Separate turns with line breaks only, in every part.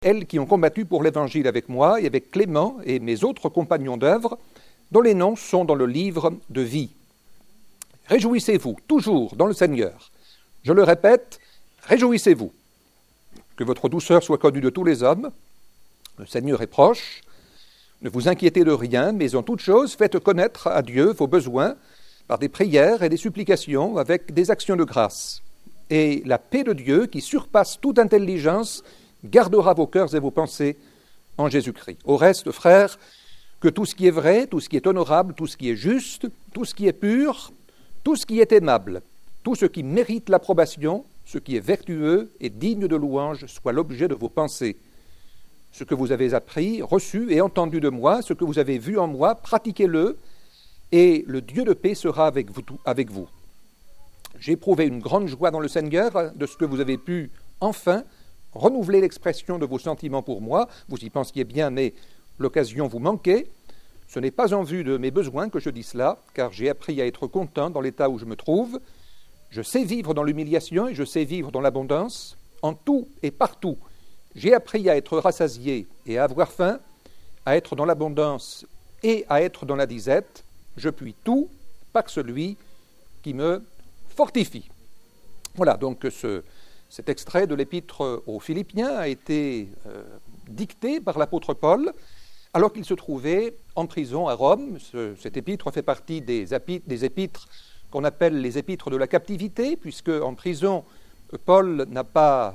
elles qui ont combattu pour l'Évangile avec moi et avec Clément et mes autres compagnons d'œuvre, dont les noms sont dans le livre de vie. Réjouissez-vous toujours dans le Seigneur. Je le répète, réjouissez-vous. Que votre douceur soit connue de tous les hommes. Le Seigneur est proche. Ne vous inquiétez de rien, mais en toute chose, faites connaître à Dieu vos besoins par des prières et des supplications avec des actions de grâce. Et la paix de Dieu, qui surpasse toute intelligence, gardera vos cœurs et vos pensées en Jésus-Christ. Au reste, frères, que tout ce qui est vrai, tout ce qui est honorable, tout ce qui est juste, tout ce qui est pur, tout ce qui est aimable, tout ce qui mérite l'approbation, ce qui est vertueux et digne de louange, soit l'objet de vos pensées. Ce que vous avez appris, reçu et entendu de moi, ce que vous avez vu en moi, pratiquez-le, et le Dieu de paix sera avec vous. J'ai éprouvé une grande joie dans le Seigneur de ce que vous avez pu, enfin, renouveler l'expression de vos sentiments pour moi. Vous y pensiez bien, mais l'occasion vous manquait. Ce n'est pas en vue de mes besoins que je dis cela, car j'ai appris à être content dans l'état où je me trouve. Je sais vivre dans l'humiliation et je sais vivre dans l'abondance. En tout et partout, j'ai appris à être rassasié et à avoir faim, à être dans l'abondance et à être dans la disette. Je puis tout par celui qui me fortifie. Voilà, donc cet extrait de l'épître aux Philippiens a été dicté par l'apôtre Paul alors qu'il se trouvait en prison à Rome. Cet épître fait partie des épîtres qu'on appelle les épîtres de la captivité, puisque en prison, Paul n'a pas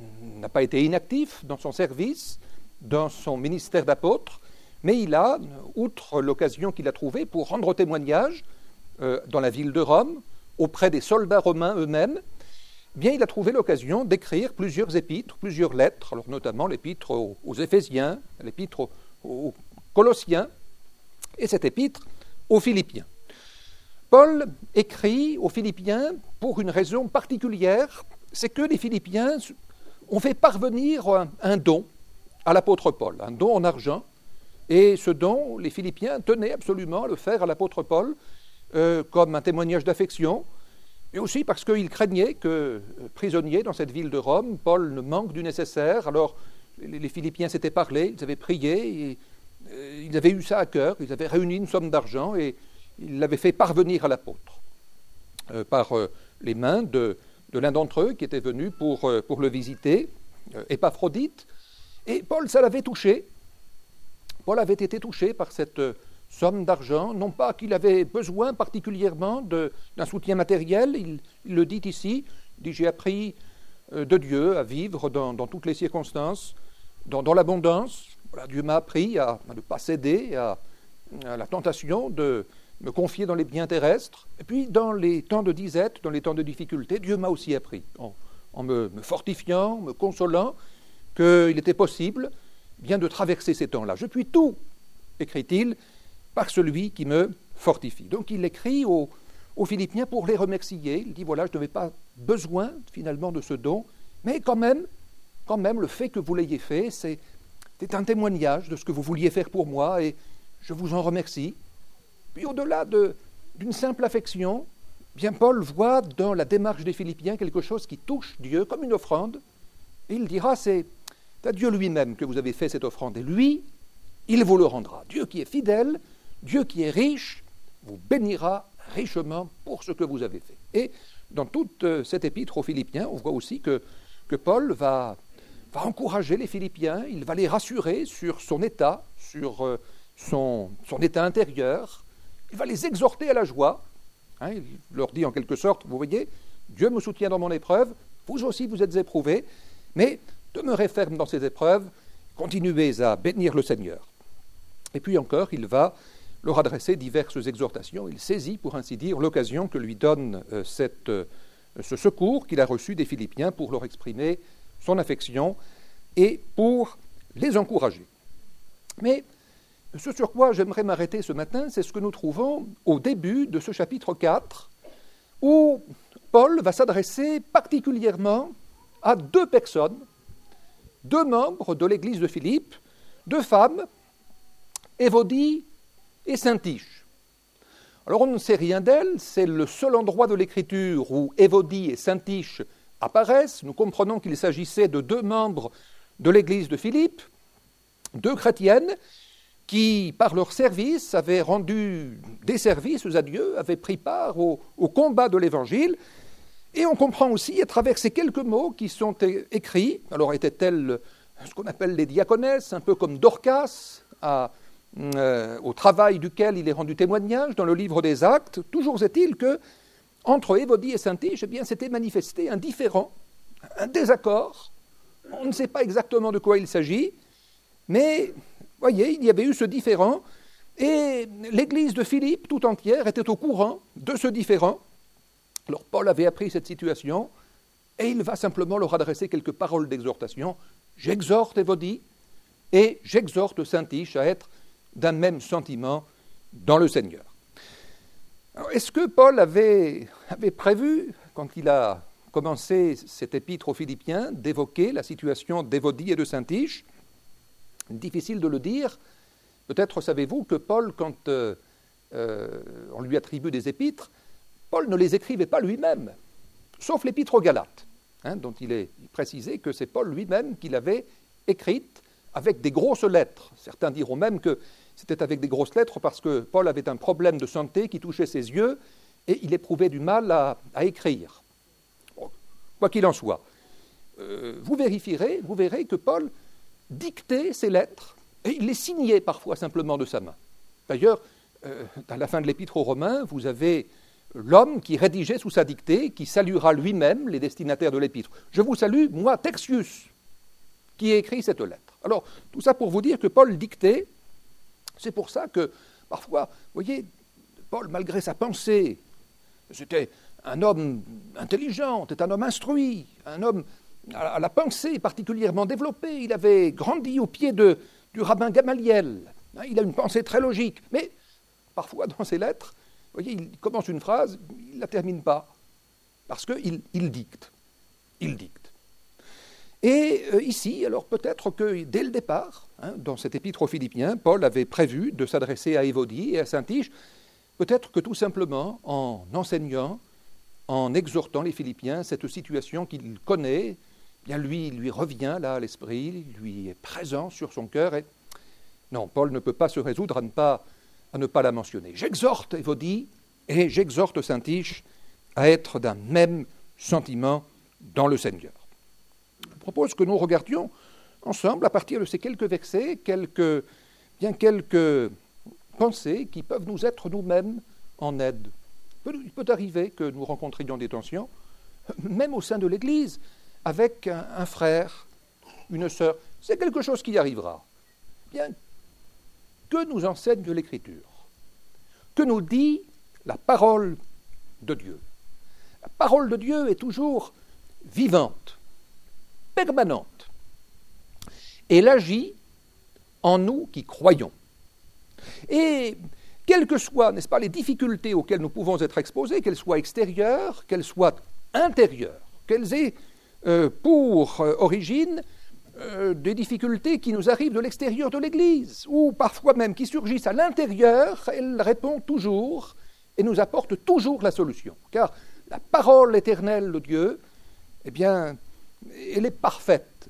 été inactif dans son service, dans son ministère d'apôtre, mais il a, outre l'occasion qu'il a trouvée pour rendre témoignage dans la ville de Rome, auprès des soldats romains eux-mêmes, bien, il a trouvé l'occasion d'écrire plusieurs épîtres, plusieurs lettres, alors notamment l'épître aux Éphésiens, l'épître aux Colossiens, et cette épître aux Philippiens. Paul écrit aux Philippiens pour une raison particulière, c'est que les Philippiens ont fait parvenir un don à l'apôtre Paul, un don en argent, et ce don, les Philippiens tenaient absolument à le faire à l'apôtre Paul comme un témoignage d'affection, mais aussi parce qu'ils craignaient que, prisonnier dans cette ville de Rome, Paul ne manque du nécessaire. Alors les Philippiens s'étaient parlé, ils avaient prié, et, ils avaient eu ça à cœur, ils avaient réuni une somme d'argent et ils l'avaient fait parvenir à l'apôtre par les mains de l'un d'entre eux qui était venu pour le visiter, Épaphrodite. Et Paul, ça l'avait touché. Paul avait été touché par cette somme d'argent, non pas qu'il avait besoin particulièrement d'un soutien matériel, il le dit ici, il dit « J'ai appris de Dieu à vivre dans toutes les circonstances, dans l'abondance. Voilà, Dieu m'a appris à ne pas céder à la tentation de me confier dans les biens terrestres. Et puis dans les temps de disette, dans les temps de difficulté, Dieu m'a aussi appris, en me fortifiant, me consolant, qu'il était possible bien de traverser ces temps-là. Je puis tout, écrit-il, par celui qui me fortifie. Donc il écrit aux Philippiens pour les remercier. Il dit, voilà, je n'avais pas besoin finalement de ce don, mais quand même, le fait que vous l'ayez fait, c'est un témoignage de ce que vous vouliez faire pour moi et je vous en remercie. Puis au-delà d'une simple affection, bien Paul voit dans la démarche des Philippiens quelque chose qui touche Dieu comme une offrande. Et il dira, c'est à Dieu lui-même que vous avez fait cette offrande. Et lui, il vous le rendra. Dieu qui est fidèle, Dieu qui est riche, vous bénira richement pour ce que vous avez fait. Et dans toute cette épître aux Philippiens, on voit aussi que Paul va encourager les Philippiens, il va les rassurer sur son état, sur son état intérieur, il va les exhorter à la joie. Il leur dit en quelque sorte, vous voyez, Dieu me soutient dans mon épreuve, vous aussi vous êtes éprouvés, mais demeurez fermes dans ces épreuves, continuez à bénir le Seigneur. Et puis encore, il va leur adresser diverses exhortations. Il saisit, pour ainsi dire, l'occasion que lui donne ce secours qu'il a reçu des Philippiens pour leur exprimer son affection et pour les encourager. Mais ce sur quoi j'aimerais m'arrêter ce matin, c'est ce que nous trouvons au début de ce chapitre 4, où Paul va s'adresser particulièrement à deux personnes, deux membres de l'église de Philippe, deux femmes, Évodie et Syntyche. Alors on ne sait rien d'elles, c'est le seul endroit de l'Écriture où Évodie et Syntyche apparaissent. Nous comprenons qu'il s'agissait de deux membres de l'église de Philippe, 2 chrétiennes qui, par leur service, avaient rendu des services à Dieu, avaient pris part au combat de l'Évangile. Et on comprend aussi, à travers ces quelques mots qui sont écrits, alors étaient-elles ce qu'on appelle les diaconesses, un peu comme Dorcas, au travail duquel il est rendu témoignage dans le livre des Actes, toujours est-il que entre Évodie et Syntyche, eh bien, s'était manifesté un différend, un désaccord. On ne sait pas exactement de quoi il s'agit, mais, voyez, il y avait eu ce différend, et l'église de Philippe tout entière était au courant de ce différend. Alors Paul avait appris cette situation, et il va simplement leur adresser quelques paroles d'exhortation. J'exhorte Évodie, et j'exhorte Syntyche à être d'un même sentiment dans le Seigneur. Alors, est-ce que Paul avait prévu, quand il a commencé cet épître aux Philippiens, d'évoquer la situation d'Évodie et de Syntyche? Difficile de le dire. Peut-être savez-vous que Paul, quand on lui attribue des épîtres, Paul ne les écrivait pas lui-même, sauf l'épître aux Galates, dont il est précisé que c'est Paul lui-même qui l'avait écrite avec des grosses lettres. Certains diront même que c'était avec des grosses lettres parce que Paul avait un problème de santé qui touchait ses yeux et il éprouvait du mal à écrire. Bon, quoi qu'il en soit, vous verrez que Paul dictait ses lettres et il les signait parfois simplement de sa main. D'ailleurs, à la fin de l'épître aux Romains, vous avez l'homme qui rédigeait sous sa dictée, qui saluera lui-même les destinataires de l'épître. Je vous salue, moi, Tertius, qui ai écrit cette lettre. Alors, tout ça pour vous dire que Paul dictait. C'est pour ça que, parfois, vous voyez, Paul, malgré sa pensée, c'était un homme intelligent, c'était un homme instruit, un homme à la pensée particulièrement développée. Il avait grandi au pied du rabbin Gamaliel. Il a une pensée très logique. Mais, parfois, dans ses lettres, vous voyez, il commence une phrase, il ne la termine pas, parce qu'il dicte. Il dicte. Et ici, alors peut-être que dès le départ, dans cet épître aux Philippiens, Paul avait prévu de s'adresser à Évodie et à Syntyche, peut-être que tout simplement en enseignant, en exhortant les Philippiens, cette situation qu'il connaît, bien lui revient là à l'esprit, lui est présent sur son cœur. Et non, Paul ne peut pas se résoudre à ne pas la mentionner. J'exhorte Évodie et j'exhorte Syntyche à être d'un même sentiment dans le Seigneur. Je propose que nous regardions ensemble, à partir de ces quelques versets, quelques pensées qui peuvent nous être nous-mêmes en aide. Il peut arriver que nous rencontrions des tensions, même au sein de l'Église, avec un frère, une sœur. C'est quelque chose qui arrivera. Bien, que nous enseigne l'Écriture? Que nous dit la parole de Dieu? La parole de Dieu est toujours vivante, permanente. Elle agit en nous qui croyons. Et quelles que soient, n'est-ce pas, les difficultés auxquelles nous pouvons être exposés, qu'elles soient extérieures, qu'elles soient intérieures, qu'elles aient pour origine des difficultés qui nous arrivent de l'extérieur de l'Église, ou parfois même qui surgissent à l'intérieur, elle répond toujours et nous apporte toujours la solution. Car la parole éternelle de Dieu, eh bien, elle est parfaite.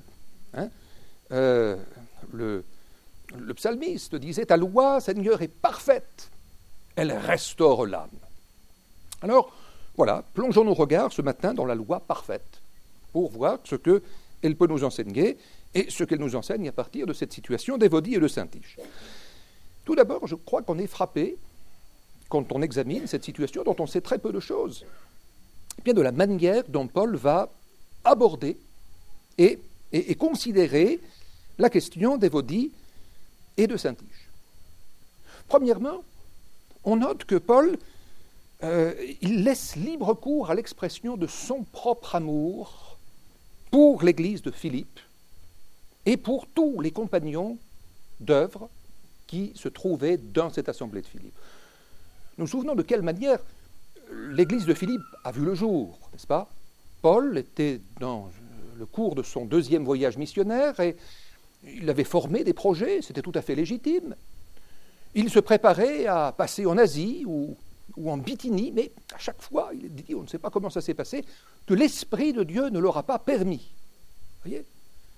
Le psalmiste disait « Ta loi, Seigneur, est parfaite, elle restaure l'âme. » Alors, voilà, plongeons nos regards ce matin dans la loi parfaite pour voir ce qu'elle peut nous enseigner et ce qu'elle nous enseigne à partir de cette situation d'Évodie et de Syntyche. Tout d'abord, je crois qu'on est frappé, quand on examine cette situation dont on sait très peu de choses, eh bien de la manière dont Paul va aborder et considérer la question d'Évodie et de Syntyche. Premièrement, on note que Paul il laisse libre cours à l'expression de son propre amour pour l'Église de Philippe et pour tous les compagnons d'œuvre qui se trouvaient dans cette assemblée de Philippe. Nous nous souvenons de quelle manière l'Église de Philippe a vu le jour, n'est-ce pas? Paul était dans le cours de son 2e voyage missionnaire et il avait formé des projets, c'était tout à fait légitime. Il se préparait à passer en Asie ou en Bithynie, mais à chaque fois, il est dit, on ne sait pas comment ça s'est passé, que l'Esprit de Dieu ne l'aura pas permis. Vous voyez?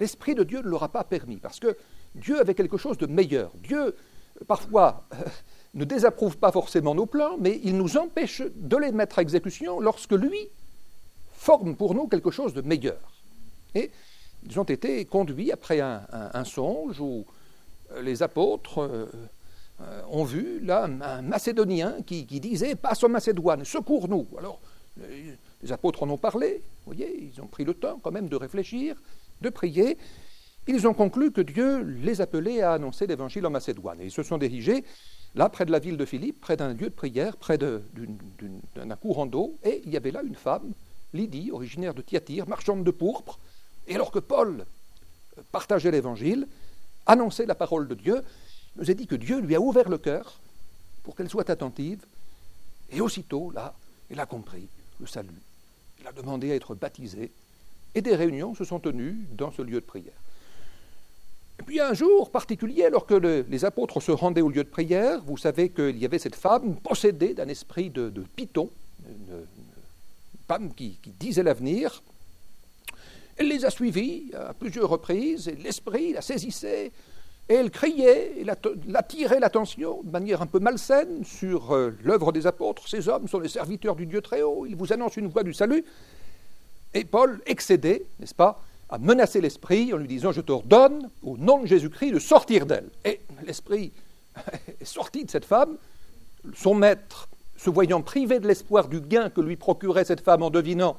l'Esprit de Dieu ne l'aura pas permis, parce que Dieu avait quelque chose de meilleur. Dieu, parfois, ne désapprouve pas forcément nos plans, mais il nous empêche de les mettre à exécution lorsque lui forme pour nous quelque chose de meilleur. Et ils ont été conduits après un songe où les apôtres ont vu là un Macédonien qui disait « Passe en Macédoine, secours-nous ». Alors, les apôtres en ont parlé, vous voyez, ils ont pris le temps quand même de réfléchir, de prier. Ils ont conclu que Dieu les appelait à annoncer l'évangile en Macédoine. Et ils se sont dirigés là, près de la ville de Philippe, près d'un lieu de prière, près d'un courant d'eau, et il y avait là une femme, Lydie, originaire de Thyatire, marchande de pourpre. Et alors que Paul partageait l'évangile, annonçait la parole de Dieu, il nous a dit que Dieu lui a ouvert le cœur pour qu'elle soit attentive, et aussitôt, là, elle a compris le salut. Elle a demandé à être baptisée, et des réunions se sont tenues dans ce lieu de prière. Et puis un jour particulier, alors que les apôtres se rendaient au lieu de prière, vous savez qu'il y avait cette femme possédée d'un esprit de python, une femme qui disait l'avenir. Elle les a suivis à plusieurs reprises, et l'esprit la saisissait, et elle criait, elle attirait l'attention de manière un peu malsaine sur l'œuvre des apôtres. Ces hommes sont les serviteurs du Dieu très haut, ils vous annoncent une voie du salut. Et Paul, excédé, n'est-ce pas, a menacé l'esprit en lui disant « Je t'ordonne, au nom de Jésus-Christ, de sortir d'elle ». Et l'esprit est sorti de cette femme. Son maître, se voyant privé de l'espoir du gain que lui procurait cette femme en devinant,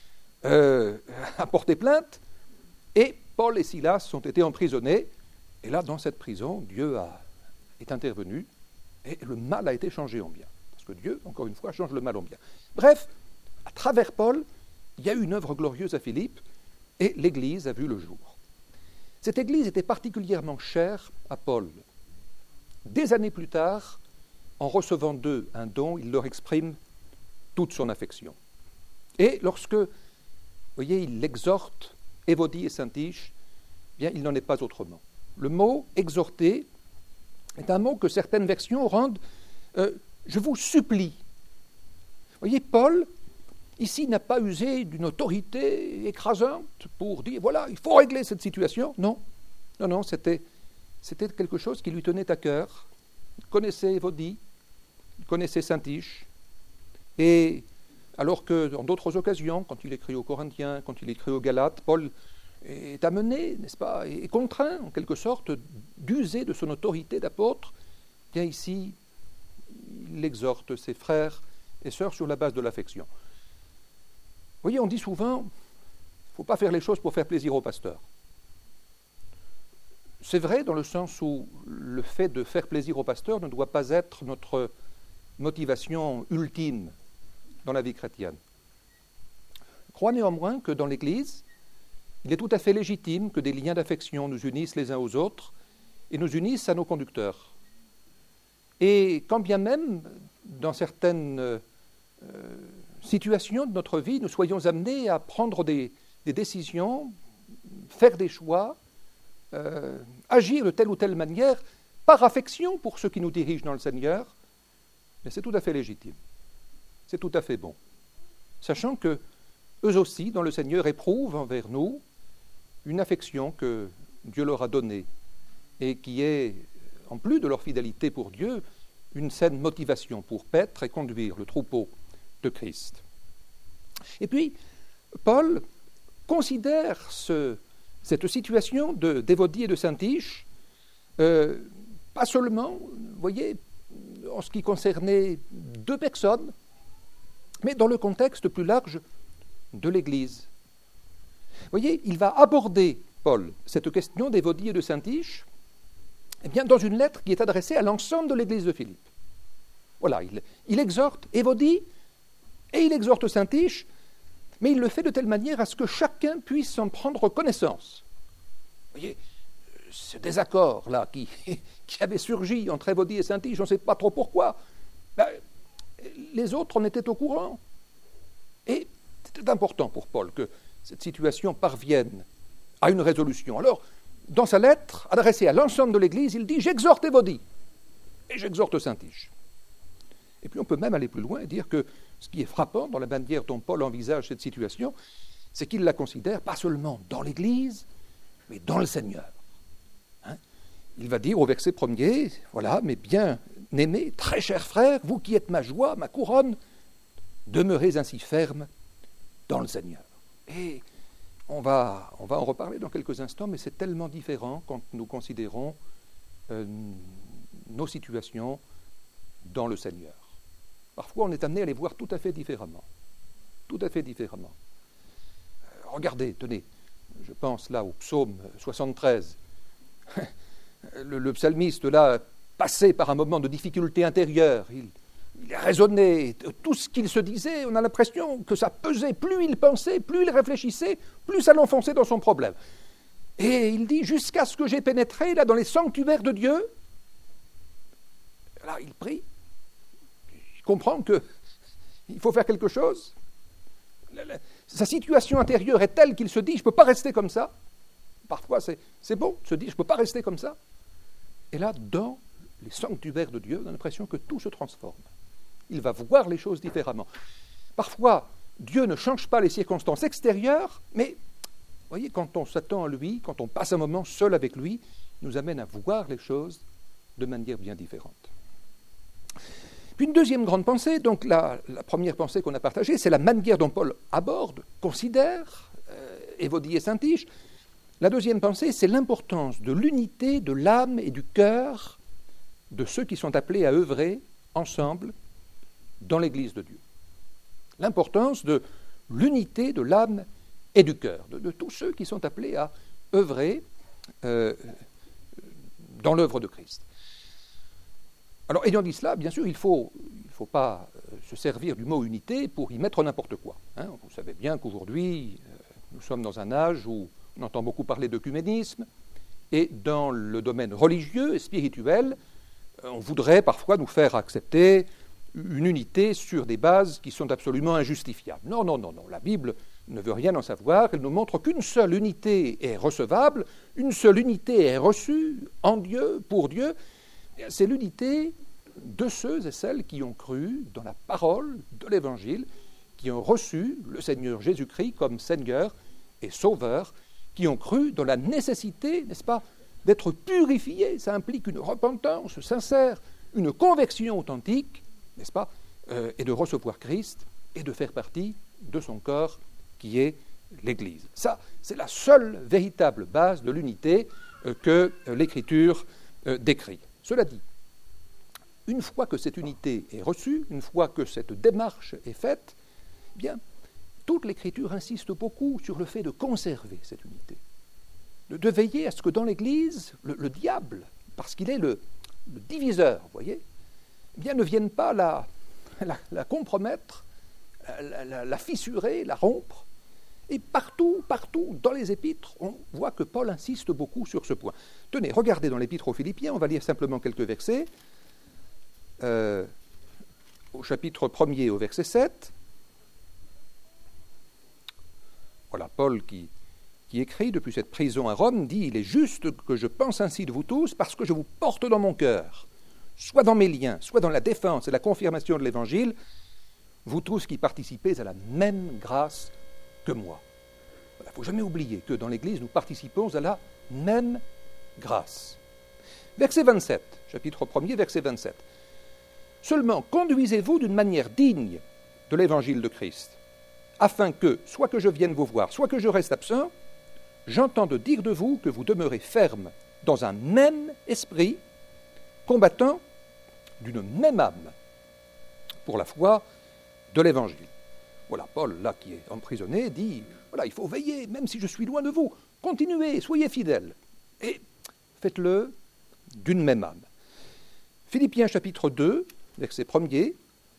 a porté plainte. Et Paul et Silas ont été emprisonnés. Et là, dans cette prison, Dieu est intervenu et le mal a été changé en bien. Parce que Dieu, encore une fois, change le mal en bien. Bref, à travers Paul, il y a eu une œuvre glorieuse à Philippe, et l'Église a vu le jour. Cette Église était particulièrement chère à Paul. Des années plus tard, en recevant d'eux un don, il leur exprime toute son affection. Et lorsque, vous voyez, il l'exhorte, Évodie et Syntyche, bien, il n'en est pas autrement. Le mot « exhorter » est un mot que certaines versions rendent « je vous supplie ». Vous voyez, Paul, ici, n'a pas usé d'une autorité écrasante pour dire, voilà, il faut régler cette situation. Non, c'était quelque chose qui lui tenait à cœur. Il connaissait Évodie, il connaissait Syntyche. Et alors que dans d'autres occasions, quand il écrit aux Corinthiens, quand il écrit aux Galates, Paul est amené, n'est-ce pas, et contraint, en quelque sorte, d'user de son autorité d'apôtre. Bien ici, il exhorte ses frères et sœurs sur la base de l'affection. Vous voyez, on dit souvent, il ne faut pas faire les choses pour faire plaisir au pasteur. C'est vrai dans le sens où le fait de faire plaisir au pasteur ne doit pas être notre motivation ultime dans la vie chrétienne. Je crois néanmoins que dans l'Église, il est tout à fait légitime que des liens d'affection nous unissent les uns aux autres et nous unissent à nos conducteurs. Et quand bien même, dans certaines situations de notre vie, nous soyons amenés à prendre des décisions, faire des choix, agir de telle ou telle manière, par affection pour ceux qui nous dirigent dans le Seigneur, mais c'est tout à fait légitime. C'est tout à fait bon. Sachant que eux aussi, dans le Seigneur, éprouvent envers nous une affection que Dieu leur a donnée et qui est, en plus de leur fidélité pour Dieu, une saine motivation pour paître et conduire le troupeau de Christ. Et puis, Paul considère cette situation d'Évodie et de Syntyche, pas seulement, vous voyez, en ce qui concernait deux personnes, mais dans le contexte plus large de l'Église. Vous voyez, il va aborder, Paul, cette question d'Évodie et de Syntyche, eh bien, dans une lettre qui est adressée à l'ensemble de l'Église de Philippe. Voilà, il exhorte Évodie et il exhorte Syntyche, mais il le fait de telle manière à ce que chacun puisse en prendre connaissance. Vous voyez, ce désaccord-là qui avait surgi entre Évodie et Syntyche, on ne sait pas trop pourquoi, ben, les autres en étaient au courant. Et c'était important pour Paul que cette situation parvienne à une résolution. Alors, dans sa lettre adressée à l'ensemble de l'Église, il dit « J'exhorte Évodie et j'exhorte Syntyche ». Et puis on peut même aller plus loin et dire que ce qui est frappant dans la manière dont Paul envisage cette situation, c'est qu'il la considère pas seulement dans l'Église, mais dans le Seigneur. Hein? Il va dire au verset 1er, voilà, mes bien-aimés, très chers frères, vous qui êtes ma joie, ma couronne, demeurez ainsi fermes dans le Seigneur. Et on va en reparler dans quelques instants, mais c'est tellement différent quand nous considérons nos situations dans le Seigneur. Parfois, on est amené à les voir tout à fait différemment. Tout à fait différemment. Regardez, tenez, je pense là au psaume 73. Le psalmiste, là, passé par un moment de difficulté intérieure, il raisonnait, tout ce qu'il se disait, on a l'impression que ça pesait. Plus il pensait, plus il réfléchissait, plus ça l'enfonçait dans son problème. Et il dit, jusqu'à ce que j'ai pénétré là dans les sanctuaires de Dieu, là il prie, il comprend qu'il faut faire quelque chose. Sa situation intérieure est telle qu'il se dit, je ne peux pas rester comme ça. Parfois c'est bon, il se dit, je ne peux pas rester comme ça. Et là, dans les sanctuaires de Dieu, on a l'impression que tout se transforme. Il va voir les choses différemment. Parfois, Dieu ne change pas les circonstances extérieures, mais vous voyez, quand on s'attend à lui, quand on passe un moment seul avec lui, il nous amène à voir les choses de manière bien différente. Puis une deuxième grande pensée, donc la première pensée qu'on a partagée, c'est la manière dont Paul aborde, considère, Évodie et Saint-Tiche. La deuxième pensée, c'est l'importance de l'unité de l'âme et du cœur de ceux qui sont appelés à œuvrer ensemble dans l'Église de Dieu. L'importance de l'unité de l'âme et du cœur, de tous ceux qui sont appelés à œuvrer dans l'œuvre de Christ. Alors, ayant dit cela, bien sûr, il ne faut pas se servir du mot unité pour y mettre n'importe quoi. Hein. Vous savez bien qu'aujourd'hui, nous sommes dans un âge où on entend beaucoup parler d'œcuménisme, et dans le domaine religieux et spirituel, on voudrait parfois nous faire accepter une unité sur des bases qui sont absolument injustifiables. Non, la Bible ne veut rien en savoir, elle nous montre qu'une seule unité est recevable, une seule unité est reçue en Dieu, pour Dieu, c'est l'unité de ceux et celles qui ont cru dans la parole de l'Évangile, qui ont reçu le Seigneur Jésus-Christ comme Seigneur et Sauveur, qui ont cru dans la nécessité, n'est-ce pas, d'être purifiés. Ça implique une repentance sincère, une conversion authentique, n'est-ce pas, et de recevoir Christ et de faire partie de son corps qui est l'Église. Ça, c'est la seule véritable base de l'unité que l'Écriture décrit. Cela dit, une fois que cette unité est reçue, une fois que cette démarche est faite, eh bien, toute l'Écriture insiste beaucoup sur le fait de conserver cette unité, de veiller à ce que dans l'Église, le diable, parce qu'il est le diviseur, vous voyez, eh bien, ne vienne pas la compromettre, la fissurer, la rompre. Et partout, dans les épîtres, on voit que Paul insiste beaucoup sur ce point. Tenez, regardez dans l'épître aux Philippiens, on va lire simplement quelques versets. Au chapitre 1er, au verset 7. Voilà, Paul qui écrit depuis cette prison à Rome, dit « Il est juste que je pense ainsi de vous tous, parce que je vous porte dans mon cœur, soit dans mes liens, soit dans la défense et la confirmation de l'Évangile, vous tous qui participez à la même grâce que moi. » Il ne faut jamais oublier que dans l'Église, nous participons à la même grâce. Verset 27, chapitre 1er, verset 27. « Seulement, conduisez-vous d'une manière digne de l'Évangile de Christ, afin que, soit que je vienne vous voir, soit que je reste absent, j'entende dire de vous que vous demeurez ferme dans un même esprit, combattant d'une même âme pour la foi de l'Évangile. » Voilà, Paul, là, qui est emprisonné, dit, voilà, il faut veiller, même si je suis loin de vous, continuez, soyez fidèles, et faites-le d'une même âme. Philippiens chapitre 2, verset 1er,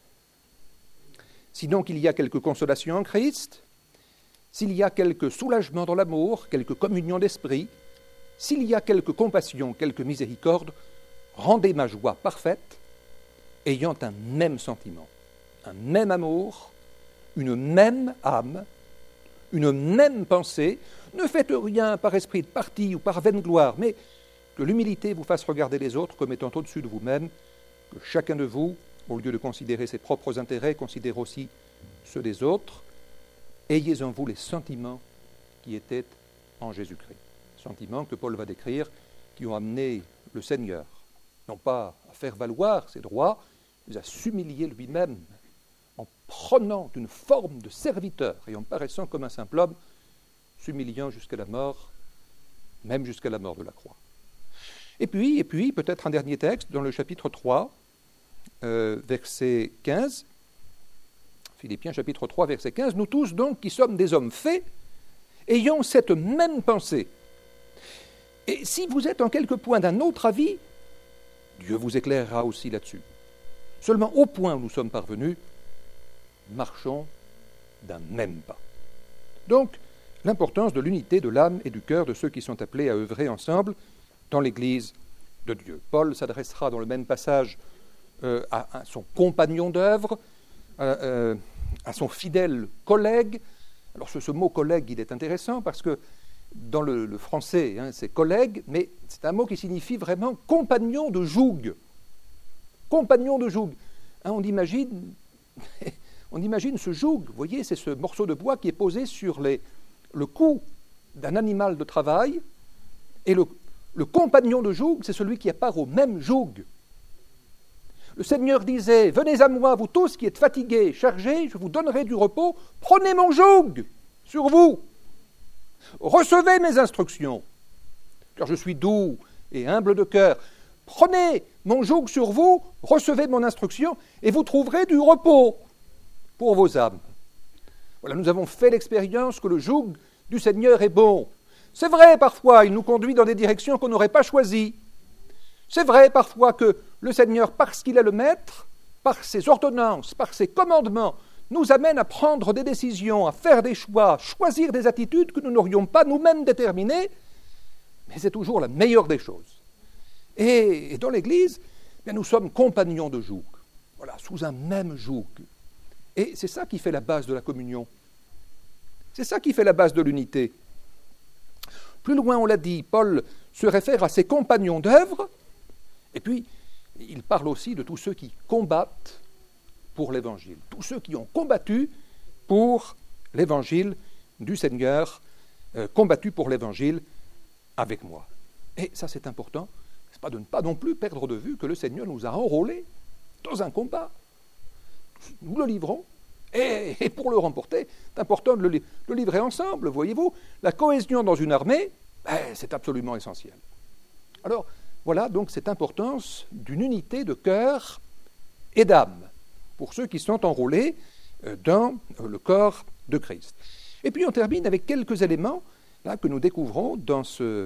« Si donc il y a quelque consolation en Christ, s'il y a quelque soulagement dans l'amour, quelque communion d'esprit, s'il y a quelque compassion, quelque miséricorde, rendez ma joie parfaite, ayant un même sentiment, un même amour, une même âme, une même pensée. Ne faites rien par esprit de parti ou par vaine gloire, mais que l'humilité vous fasse regarder les autres comme étant au-dessus de vous-même, que chacun de vous, au lieu de considérer ses propres intérêts, considère aussi ceux des autres. Ayez en vous les sentiments qui étaient en Jésus-Christ. sentiments que Paul va décrire, qui ont amené le Seigneur, non pas à faire valoir ses droits, mais à s'humilier lui-même, en prenant une forme de serviteur et en paraissant comme un simple homme, s'humiliant jusqu'à la mort, même jusqu'à la mort de la croix. Et puis, peut-être un dernier texte, dans le chapitre 3, verset 15, Philippiens chapitre 3, verset 15, « Nous tous donc, qui sommes des hommes faits, ayons cette même pensée. Et si vous êtes en quelque point d'un autre avis, Dieu vous éclairera aussi là-dessus. Seulement au point où nous sommes parvenus, marchons d'un même pas. » Donc, l'importance de l'unité de l'âme et du cœur de ceux qui sont appelés à œuvrer ensemble dans l'Église de Dieu. Paul s'adressera dans le même passage à son compagnon d'œuvre, à son fidèle collègue. Alors ce mot collègue, il est intéressant parce que dans le français, c'est collègue, mais c'est un mot qui signifie vraiment compagnon de joug. Compagnon de joug. On imagine ce joug, vous voyez, c'est ce morceau de bois qui est posé sur le cou d'un animal de travail, et le compagnon de joug, c'est celui qui a part au même joug. Le Seigneur disait, « Venez à moi, vous tous qui êtes fatigués, chargés, je vous donnerai du repos. Prenez mon joug sur vous. Recevez mes instructions, car je suis doux et humble de cœur. Prenez mon joug sur vous, recevez mon instruction, et vous trouverez du repos pour vos âmes. » Voilà, nous avons fait l'expérience que le joug du Seigneur est bon. C'est vrai, parfois, il nous conduit dans des directions qu'on n'aurait pas choisies. C'est vrai, parfois, que le Seigneur, parce qu'il est le Maître, par ses ordonnances, par ses commandements, nous amène à prendre des décisions, à faire des choix, à choisir des attitudes que nous n'aurions pas nous-mêmes déterminées, mais c'est toujours la meilleure des choses. Et dans l'Église, nous sommes compagnons de joug, voilà, sous un même joug. Et c'est ça qui fait la base de la communion. C'est ça qui fait la base de l'unité. Plus loin, on l'a dit, Paul se réfère à ses compagnons d'œuvre, et puis il parle aussi de tous ceux qui combattent pour l'Évangile, tous ceux qui ont combattu pour l'Évangile du Seigneur, combattu pour l'Évangile avec moi. Et ça, c'est important, c'est pas de ne pas non plus perdre de vue que le Seigneur nous a enrôlés dans un combat. Nous le livrons, et pour le remporter, c'est important de le livrer ensemble, voyez-vous. La cohésion dans une armée, c'est absolument essentiel. Alors, voilà donc cette importance d'une unité de cœur et d'âme pour ceux qui sont enrôlés dans le corps de Christ. Et puis on termine avec quelques éléments là, que nous découvrons dans ce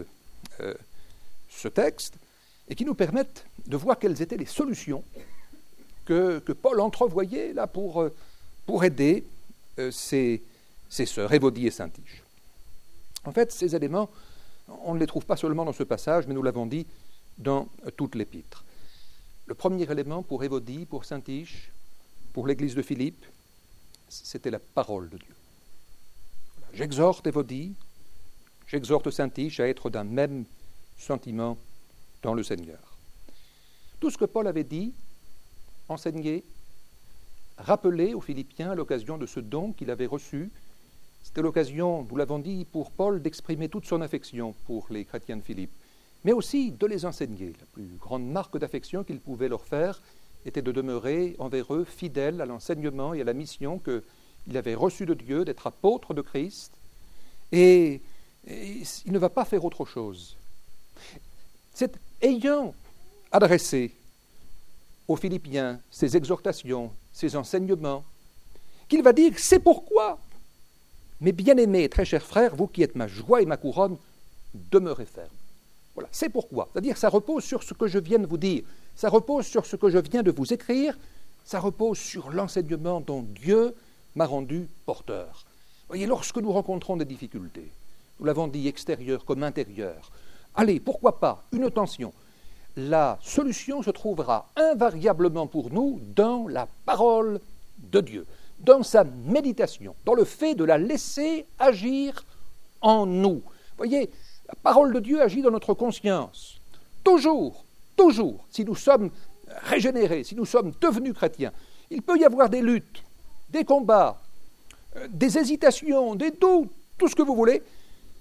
texte et qui nous permettent de voir quelles étaient les solutions que Paul entrevoyait là, pour aider ses sœurs, Évodie et Syntyche. En fait, ces éléments, on ne les trouve pas seulement dans ce passage, mais nous l'avons dit dans toute l'Épître. Le premier élément pour Évodie, pour Syntyche, pour l'Église de Philippe, c'était la parole de Dieu. Voilà. J'exhorte Évodie, j'exhorte Syntyche à être d'un même sentiment dans le Seigneur. Tout ce que Paul avait dit, enseigné, rappelé aux Philippiens à l'occasion de ce don qu'il avait reçu, c'était l'occasion, nous l'avons dit, pour Paul d'exprimer toute son affection pour les chrétiens de Philippe, mais aussi de les enseigner. La plus grande marque d'affection qu'il pouvait leur faire était de demeurer envers eux fidèles à l'enseignement et à la mission qu'il avait reçue de Dieu, d'être apôtre de Christ, et il ne va pas faire autre chose. C'est ayant adressé aux Philippiens ces exhortations, ces enseignements, qu'il va dire « C'est pourquoi, mes bien-aimés, très chers frères, vous qui êtes ma joie et ma couronne, demeurez fermes. » Voilà, c'est pourquoi. C'est-à-dire, ça repose sur ce que je viens de vous dire, ça repose sur ce que je viens de vous écrire, ça repose sur l'enseignement dont Dieu m'a rendu porteur. Vous voyez, lorsque nous rencontrons des difficultés, nous l'avons dit extérieures comme intérieures, allez, pourquoi pas, une tension, la solution se trouvera invariablement pour nous dans la parole de Dieu, dans sa méditation, dans le fait de la laisser agir en nous. Vous voyez, la parole de Dieu agit dans notre conscience. Toujours, si nous sommes régénérés, si nous sommes devenus chrétiens, il peut y avoir des luttes, des combats, des hésitations, des doutes, tout ce que vous voulez,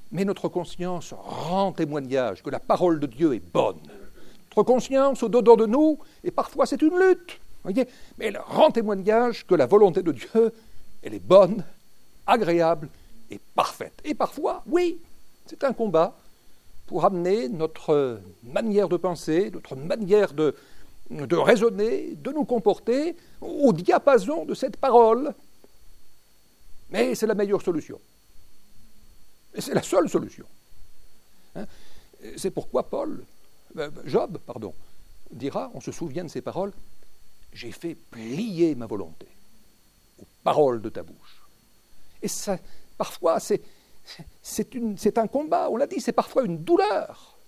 mais notre conscience rend témoignage que la parole de Dieu est bonne. Notre conscience, au-dedans de nous, et parfois c'est une lutte, voyez, mais elle rend témoignage que la volonté de Dieu, elle est bonne, agréable et parfaite. Et parfois, oui, c'est un combat pour amener notre manière de penser, notre manière de raisonner, de nous comporter au diapason de cette parole. Mais c'est la meilleure solution. Et c'est la seule solution. C'est pourquoi Job, dira, on se souvient de ces paroles, « J'ai fait plier ma volonté aux paroles de ta bouche. » Et ça, parfois, c'est un combat, on l'a dit, c'est parfois une douleur.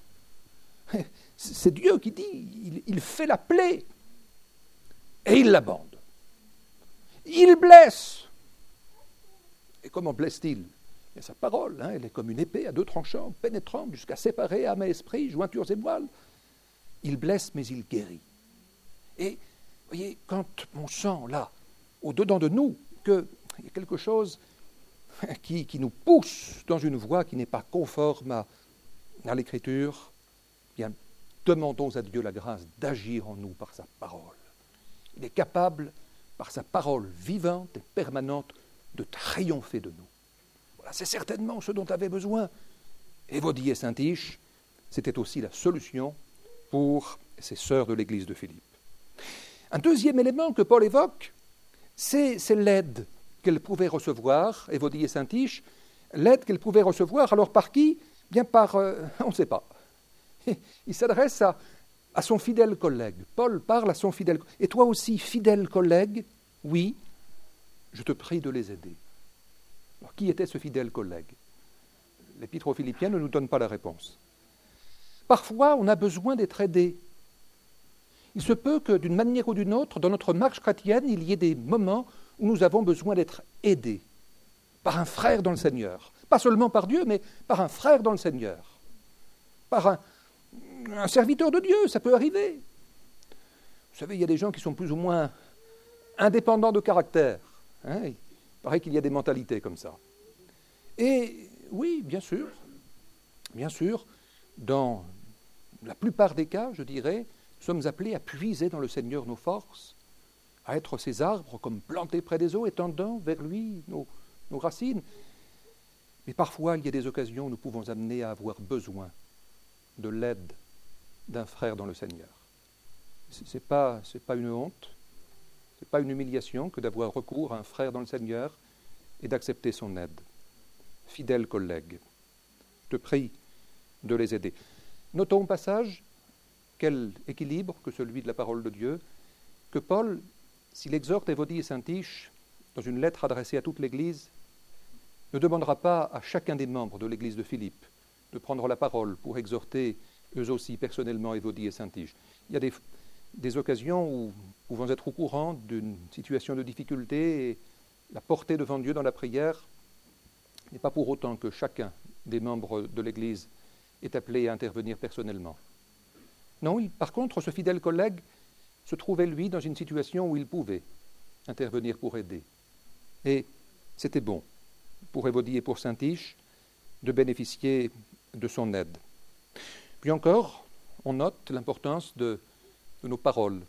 C'est Dieu qui dit, il fait la plaie et il la bande. Il blesse. Et comment blesse-t-il ? Et sa parole, elle est comme une épée à deux tranchants, pénétrante jusqu'à séparer âme et esprit, jointures et moelle. Il blesse, mais il guérit. Et, voyez, quand on sent là, au-dedans de nous, qu'il y a quelque chose qui nous pousse dans une voie qui n'est pas conforme à l'Écriture, bien, demandons à Dieu la grâce d'agir en nous par sa parole. Il est capable, par sa parole vivante et permanente, de triompher de nous. Voilà, c'est certainement ce dont avait besoin Évodie et Saint-Iche. C'était aussi la solution pour ces sœurs de l'église de Philippe. Un deuxième élément que Paul évoque, c'est l'aide qu'elles pouvaient recevoir, Évodie et Saint-Iche, l'aide qu'elles pouvaient recevoir, alors par qui ? Bien par, on ne sait pas. Il s'adresse à son fidèle collègue. Paul parle à son fidèle collègue. Et toi aussi, fidèle collègue, oui, je te prie de les aider. Alors, qui était ce fidèle collègue ? L'Épître aux Philippiens ne nous donne pas la réponse. Parfois, on a besoin d'être aidé. Il se peut que, d'une manière ou d'une autre, dans notre marche chrétienne, il y ait des moments où nous avons besoin d'être aidés par un frère dans le Seigneur. Pas seulement par Dieu, mais par un frère dans le Seigneur. Par un serviteur de Dieu, ça peut arriver. Vous savez, il y a des gens qui sont plus ou moins indépendants de caractère. Il paraît qu'il y a des mentalités comme ça. Et oui, bien sûr, dans la plupart des cas, je dirais, nous sommes appelés à puiser dans le Seigneur nos forces, à être ces arbres comme plantés près des eaux, étendant vers lui nos racines. Mais parfois, il y a des occasions où nous pouvons amener à avoir besoin de l'aide d'un frère dans le Seigneur. Ce n'est pas une honte, ce n'est pas une humiliation que d'avoir recours à un frère dans le Seigneur et d'accepter son aide. Fidèle collègue, je te prie de les aider. Notons au passage quel équilibre que celui de la parole de Dieu, que Paul, s'il exhorte Évodie et Saint-Iche dans une lettre adressée à toute l'Église, ne demandera pas à chacun des membres de l'Église de Philippe de prendre la parole pour exhorter eux aussi personnellement Évodie et Saint-Iche. Il y a des occasions où nous pouvons être au courant d'une situation de difficulté et la porter devant Dieu dans la prière n'est pas pour autant que chacun des membres de l'Église est appelé à intervenir personnellement. Non, par contre, ce fidèle collègue se trouvait, lui, dans une situation où il pouvait intervenir pour aider. Et c'était bon pour Évodie et pour Saint-Iche de bénéficier de son aide. Puis encore, on note l'importance de nos paroles.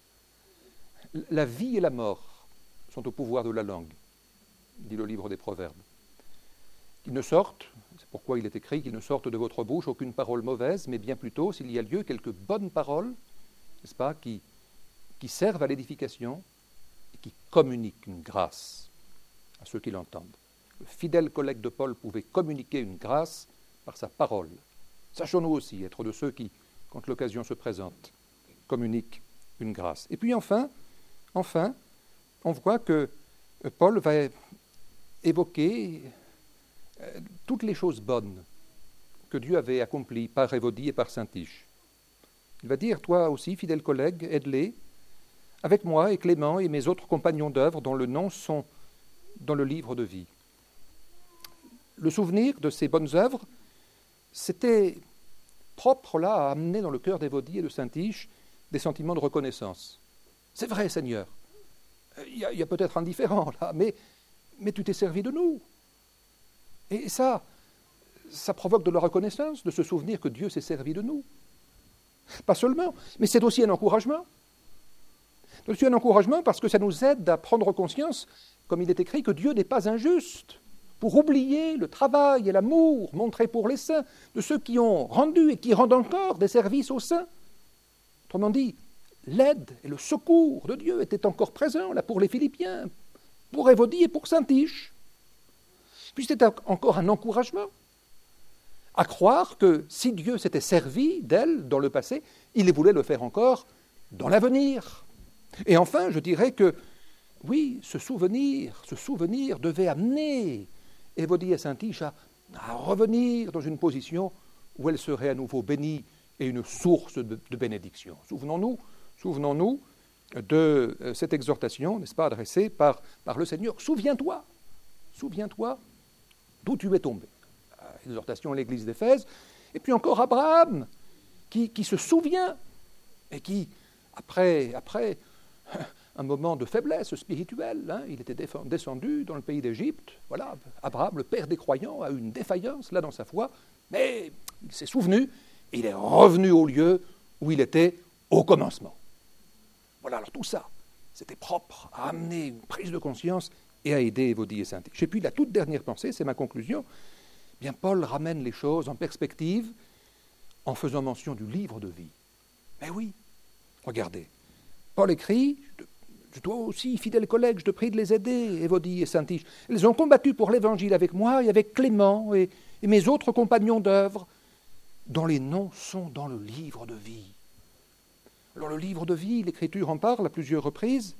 La vie et la mort sont au pouvoir de la langue, dit le livre des Proverbes. Qu'il ne sorte, c'est pourquoi il est écrit, qu'il ne sorte de votre bouche aucune parole mauvaise, mais bien plutôt, s'il y a lieu, quelques bonnes paroles, n'est-ce pas, qui servent à l'édification et qui communiquent une grâce à ceux qui l'entendent. Le fidèle collègue de Paul pouvait communiquer une grâce par sa parole. Sachons-nous aussi être de ceux qui, quand l'occasion se présente, communiquent une grâce. Et puis enfin, on voit que Paul va évoquer toutes les choses bonnes que Dieu avait accomplies par Évodie et par Saint-Iche. Il va dire, toi aussi, fidèle collègue, aide-les, avec moi et Clément et mes autres compagnons d'œuvre dont le nom sont dans le livre de vie. Le souvenir de ces bonnes œuvres, c'était propre là à amener dans le cœur d'Évodie et de Saint-Iche des sentiments de reconnaissance. C'est vrai, Seigneur, il y a peut-être un différent là, mais tu t'es servi de nous. Et ça, ça provoque de la reconnaissance, de se souvenir que Dieu s'est servi de nous. Pas seulement, mais c'est aussi un encouragement. C'est aussi un encouragement parce que ça nous aide à prendre conscience, comme il est écrit, que Dieu n'est pas injuste, pour oublier le travail et l'amour montrés pour les saints, de ceux qui ont rendu et qui rendent encore des services aux saints. Autrement dit, l'aide et le secours de Dieu étaient encore présents là pour les Philippiens, pour Évodie et pour Saint-Tiche. Puis c'était encore un encouragement à croire que si Dieu s'était servi d'elle dans le passé, il voulait le faire encore dans l'avenir. Et enfin, je dirais que, oui, ce souvenir devait amener Évodie et Saint-Tiche à revenir dans une position où elle serait à nouveau bénie et une source de bénédiction. Souvenons-nous de cette exhortation, n'est-ce pas, adressée par le Seigneur. Souviens-toi d'où tu es tombé. Exhortation à l'église d'Éphèse. Et puis encore Abraham, qui se souvient et qui, après un moment de faiblesse spirituelle, il était descendu dans le pays d'Égypte. Voilà, Abraham, le père des croyants, a eu une défaillance là dans sa foi, mais il s'est souvenu et il est revenu au lieu où il était au commencement. Voilà, alors tout ça, c'était propre à amener une prise de conscience et à aider Évodie et Saint-Tiche. Et puis la toute dernière pensée, c'est ma conclusion. Bien, Paul ramène les choses en perspective en faisant mention du livre de vie. Mais oui, regardez, Paul écrit, je dois aussi, fidèles collègues, je te prie de les aider, Évodie et Saint-Tiche. Elles ont combattu pour l'Évangile avec moi et avec Clément et mes autres compagnons d'œuvre, dont les noms sont dans le livre de vie. Alors le livre de vie, l'Écriture en parle à plusieurs reprises.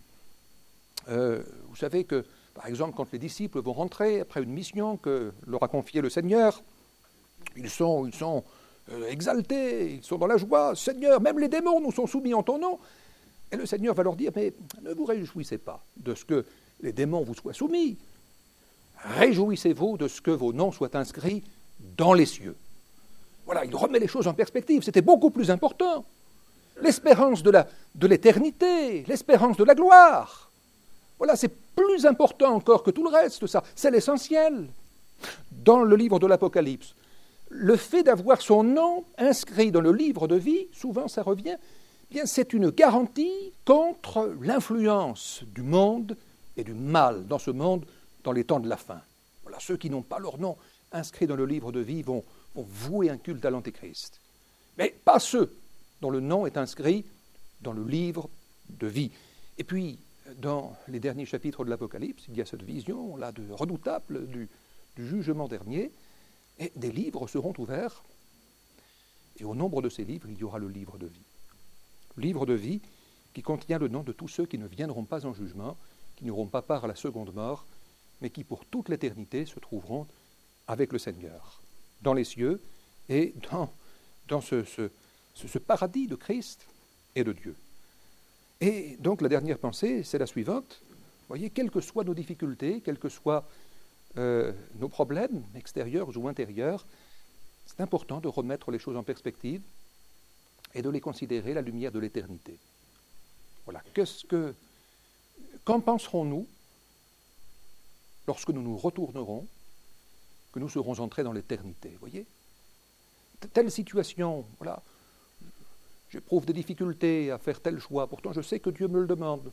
Vous savez que, par exemple, quand les disciples vont rentrer après une mission que leur a confiée le Seigneur, ils sont exaltés, ils sont dans la joie. Seigneur, même les démons nous sont soumis en ton nom. Et le Seigneur va leur dire, mais ne vous réjouissez pas de ce que les démons vous soient soumis. Réjouissez-vous de ce que vos noms soient inscrits dans les cieux. Voilà, il remet les choses en perspective. C'était beaucoup plus important. L'espérance de l'éternité, l'espérance de la gloire. Voilà, c'est plus important encore que tout le reste, ça. C'est l'essentiel. Dans le livre de l'Apocalypse, le fait d'avoir son nom inscrit dans le livre de vie, souvent ça revient, bien c'est une garantie contre l'influence du monde et du mal dans ce monde dans les temps de la fin. Voilà, ceux qui n'ont pas leur nom inscrit dans le livre de vie vont vouer un culte à l'Antéchrist. Mais pas ceux dont le nom est inscrit dans le livre de vie. Et puis, dans les derniers chapitres de l'Apocalypse, il y a cette vision là de redoutable du jugement dernier, et des livres seront ouverts, et au nombre de ces livres, il y aura le livre de vie. Le livre de vie qui contient le nom de tous ceux qui ne viendront pas en jugement, qui n'auront pas part à la seconde mort, mais qui pour toute l'éternité se trouveront avec le Seigneur, dans les cieux et dans ce paradis de Christ et de Dieu. Et donc la dernière pensée, c'est la suivante. Vous voyez, quelles que soient nos difficultés, quels que soient nos problèmes extérieurs ou intérieurs, c'est important de remettre les choses en perspective et de les considérer à la lumière de l'éternité. Voilà. Qu'en penserons-nous lorsque nous nous retournerons, que nous serons entrés dans l'éternité? Vous voyez, telle situation, voilà. J'éprouve des difficultés à faire tel choix, pourtant je sais que Dieu me le demande.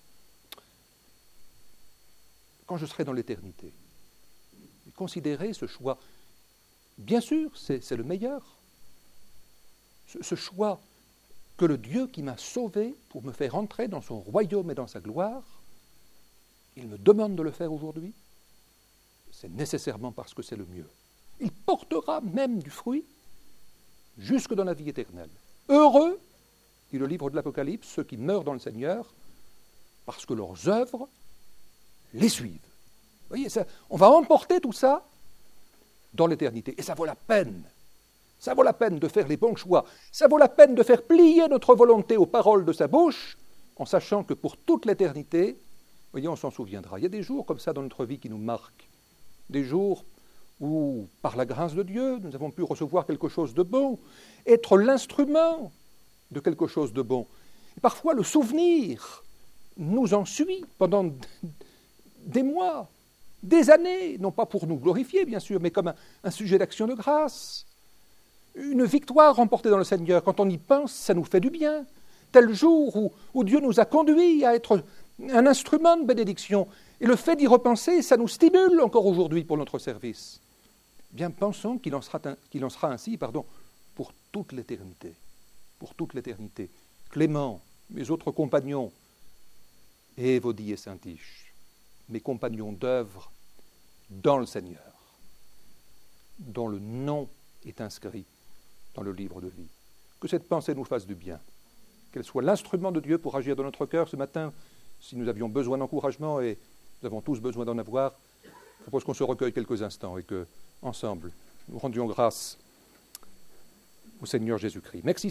Quand je serai dans l'éternité, considérez ce choix. Bien sûr, c'est le meilleur. Ce choix que le Dieu qui m'a sauvé pour me faire entrer dans son royaume et dans sa gloire, il me demande de le faire aujourd'hui. C'est nécessairement parce que c'est le mieux. Il portera même du fruit jusque dans la vie éternelle. Heureux, dit le livre de l'Apocalypse, ceux qui meurent dans le Seigneur, parce que leurs œuvres les suivent. Vous voyez, on va emporter tout ça dans l'éternité. Et ça vaut la peine. Ça vaut la peine de faire les bons choix. Ça vaut la peine de faire plier notre volonté aux paroles de sa bouche, en sachant que pour toute l'éternité, vous voyez, on s'en souviendra. Il y a des jours comme ça dans notre vie qui nous marquent. Des jours où, par la grâce de Dieu, nous avons pu recevoir quelque chose de bon, être l'instrument de quelque chose de bon. Et parfois, le souvenir nous en suit pendant des mois, des années, non pas pour nous glorifier, bien sûr, mais comme un sujet d'action de grâce. Une victoire remportée dans le Seigneur, quand on y pense, ça nous fait du bien. Tel jour où Dieu nous a conduits à être un instrument de bénédiction. Et le fait d'y repenser, ça nous stimule encore aujourd'hui pour notre service. Bien, pensons qu'il en sera ainsi pour toute l'éternité. Pour toute l'éternité. Clément, mes autres compagnons, et Évodie et Saint-Tiche, mes compagnons d'œuvre dans le Seigneur, dont le nom est inscrit dans le livre de vie. Que cette pensée nous fasse du bien, qu'elle soit l'instrument de Dieu pour agir dans notre cœur ce matin. Si nous avions besoin d'encouragement, et nous avons tous besoin d'en avoir, je propose qu'on se recueille quelques instants et que, ensemble, nous rendions grâce au Seigneur Jésus-Christ. Merci.